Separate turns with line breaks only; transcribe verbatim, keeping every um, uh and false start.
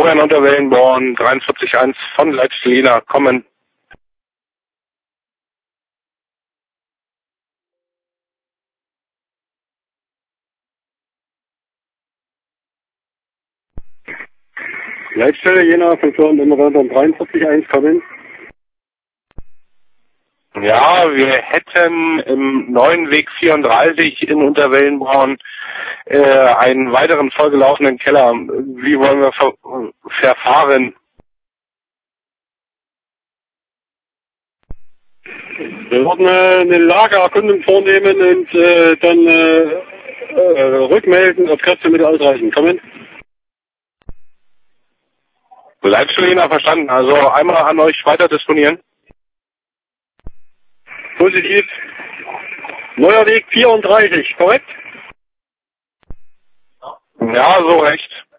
Florian unter Wellenborn, dreiundvierzig eins von Leitstelina, kommen.
Leitstelle Jena von Florian Immerwandern dreiundvierzig eins, kommen.
Ja, wir hätten im neuen Weg vierunddreißig in Unterwellenborn äh, einen weiteren vollgelaufenen Keller. Wie wollen wir ver verfahren?
Wir würden äh, eine Lagererkundung vornehmen und äh, dann äh, äh, rückmelden, ob Kräftemittel ausreichen. Kommen.
Leitstelle verstanden. Also einmal an euch weiter disponieren.
Positiv. Neuer Weg vierunddreißig, korrekt?
Ja, so recht.